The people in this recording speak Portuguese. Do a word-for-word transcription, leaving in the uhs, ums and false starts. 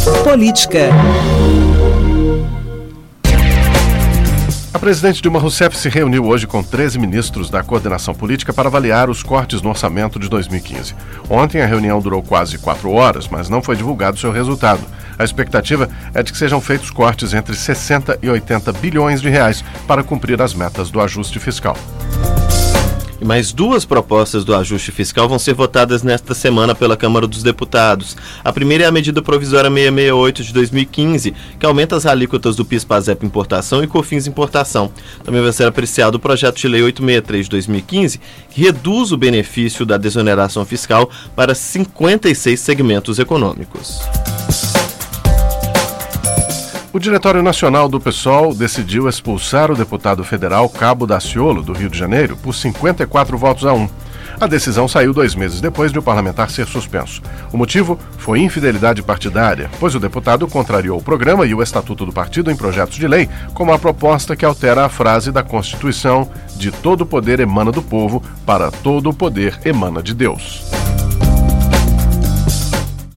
Política. A presidente Dilma Rousseff se reuniu hoje com treze ministros da coordenação política para avaliar os cortes no orçamento de dois mil e quinze. Ontem a reunião durou quase quatro horas, mas não foi divulgado seu resultado. A expectativa é de que sejam feitos cortes entre sessenta e oitenta bilhões de reais para cumprir as metas do ajuste fiscal. E mais duas propostas do ajuste fiscal vão ser votadas nesta semana pela Câmara dos Deputados. A primeira é a medida provisória seiscentos e sessenta e oito de dois mil e quinze, que aumenta as alíquotas do PIS/PASEP importação e COFINS importação. Também vai ser apreciado o projeto de lei oitocentos e sessenta e três de dois mil e quinze, que reduz o benefício da desoneração fiscal para cinquenta e seis segmentos econômicos. O Diretório Nacional do PSOL decidiu expulsar o deputado federal Cabo Daciolo, do Rio de Janeiro, por cinquenta e quatro votos a um. A decisão saiu dois meses depois de o parlamentar ser suspenso. O motivo foi infidelidade partidária, pois o deputado contrariou o programa e o estatuto do partido em projetos de lei, como a proposta que altera a frase da Constituição de todo poder emana do povo para todo o poder emana de Deus.